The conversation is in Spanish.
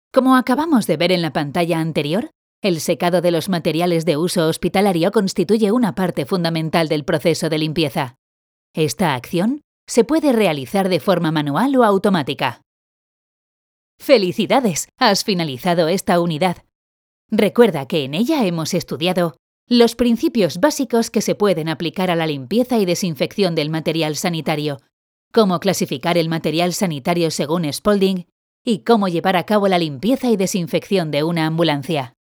Como acabamos de ver en la pantalla anterior, el secado de los materiales de uso hospitalario constituye una parte fundamental del proceso de limpieza. Esta acción se puede realizar de forma manual o automática. ¡Felicidades! Has finalizado esta unidad. Recuerda que en ella hemos estudiado los principios básicos que se pueden aplicar a la limpieza y desinfección del material sanitario, cómo clasificar el material sanitario según Spalding y cómo llevar a cabo la limpieza y desinfección de una ambulancia.